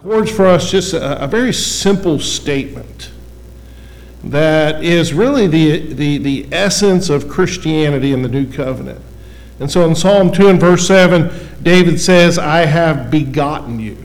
records for us just a very simple statement that is really the essence of Christianity in the New Covenant. And so in Psalm 2 and verse 7, David says, I have begotten you.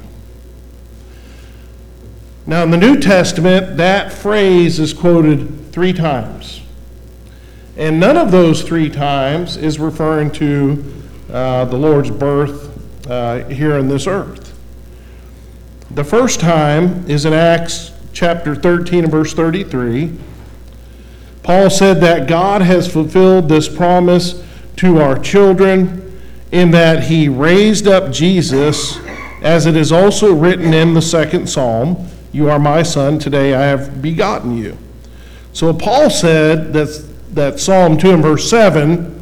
Now in the New Testament, that phrase is quoted 3 times. And none of those 3 times is referring to the Lord's birth here on this earth. The first time is in Acts chapter 13 and verse 33. Paul said that God has fulfilled this promise to our children in that he raised up Jesus, as it is also written in the 2nd Psalm, you are my son, today I have begotten you. So Paul said that Psalm 2 and verse 7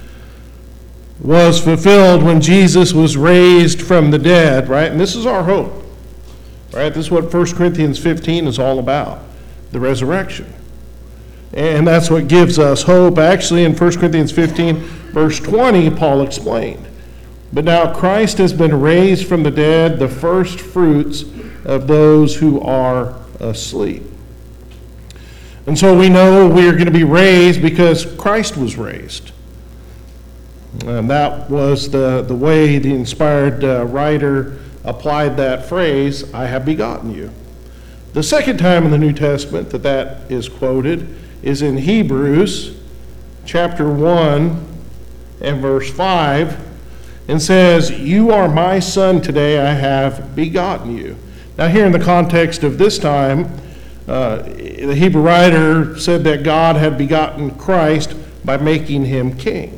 was fulfilled when Jesus was raised from the dead, right? And this is our hope, right? This is what 1 Corinthians 15 is all about, the resurrection. And that's what gives us hope. Actually, in 1 Corinthians 15, verse 20, Paul explained, but now Christ has been raised from the dead, the first fruits of those who are asleep. And so we know we are going to be raised because Christ was raised. And that was the way the inspired writer applied that phrase, I have begotten you. The second time in the New Testament that is quoted is in Hebrews chapter 1 and verse 5, and says, you are my son, today I have begotten you. Now here in the context of this time, the Hebrew writer said that God had begotten Christ by making him king.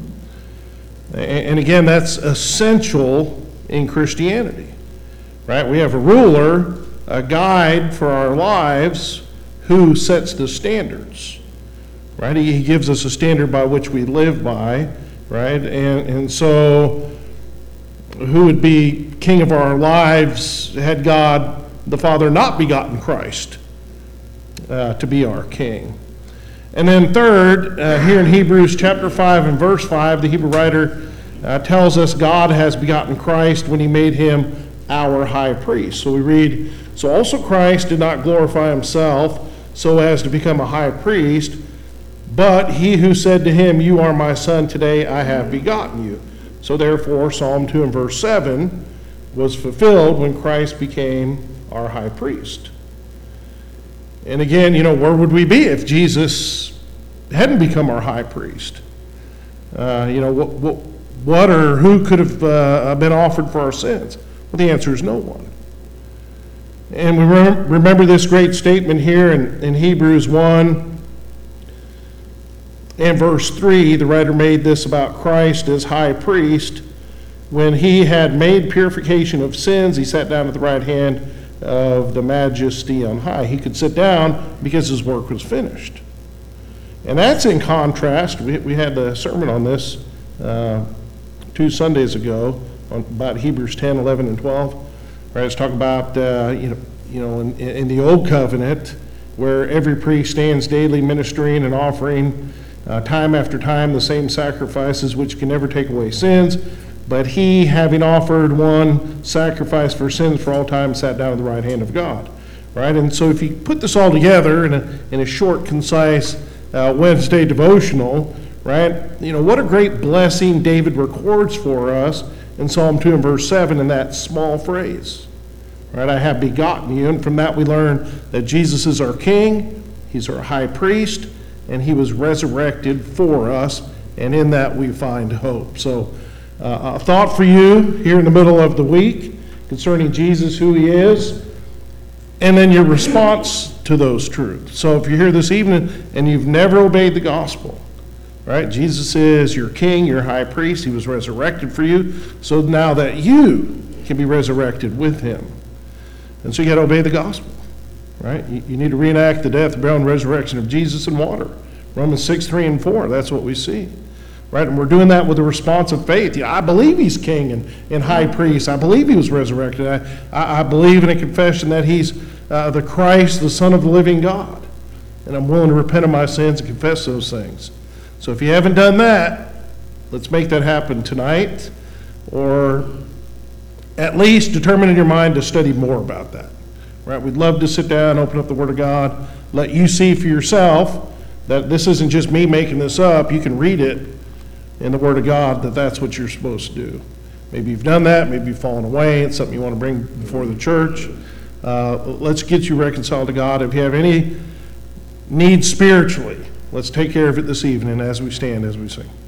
And again, that's essential in Christianity, right? We have a ruler, a guide for our lives who sets the standards, right? He gives us a standard by which we live by, right? And so who would be king of our lives had God the Father not begotten Christ to be our king? And then third, here in Hebrews chapter 5 and verse 5, the Hebrew writer tells us God has begotten Christ when he made him our high priest. So we read, so also Christ did not glorify himself so as to become a high priest, but he who said to him, you are my son, today I have begotten you. So therefore, Psalm 2 and verse 7 was fulfilled when Christ became our high priest. And again, where would we be if Jesus hadn't become our high priest? What or who could have been offered for our sins? Well, the answer is no one. And we remember this great statement here in Hebrews 1 and verse 3. The writer made this about Christ as high priest. When he had made purification of sins, he sat down at the right hand of the majesty on high. He could sit down because his work was finished. And that's in contrast. We had a sermon on this 2 Sundays ago about Hebrews 10, 11, and 12. Right, it's talking about in the old covenant where every priest stands daily ministering and offering time after time the same sacrifices which can never take away sins. But he, having offered one sacrifice for sins for all time, sat down at the right hand of God. Right? And so if you put this all together in a short, concise Wednesday devotional, right? What a great blessing David records for us in Psalm 2 and verse 7 in that small phrase. Right? I have begotten you. And from that we learn that Jesus is our King, he's our high priest, and he was resurrected for us. And in that we find hope. So a thought for you here in the middle of the week concerning Jesus, who he is, and then your response to those truths. So if you're here this evening and you've never obeyed the gospel, right? Jesus is your king, your high priest. He was resurrected for you. So now that you can be resurrected with him. And so you got to obey the gospel, right? You need to reenact the death, burial, and resurrection of Jesus in water. Romans 6, 3, and 4, that's what we see. Right, and we're doing that with a response of faith. I believe he's king and high priest. I believe he was resurrected. I believe in a confession that he's the Christ, the Son of the living God. And I'm willing to repent of my sins and confess those things. So if you haven't done that, let's make that happen tonight or at least determine in your mind to study more about that. Right? We'd love to sit down, open up the Word of God, let you see for yourself that this isn't just me making this up. You can read it in the Word of God that that's what you're supposed to do. Maybe you've done that, maybe you've fallen away, it's something you want to bring before the church. Let's get you reconciled to God. If you have any needs spiritually, let's take care of it this evening as we stand, as we sing.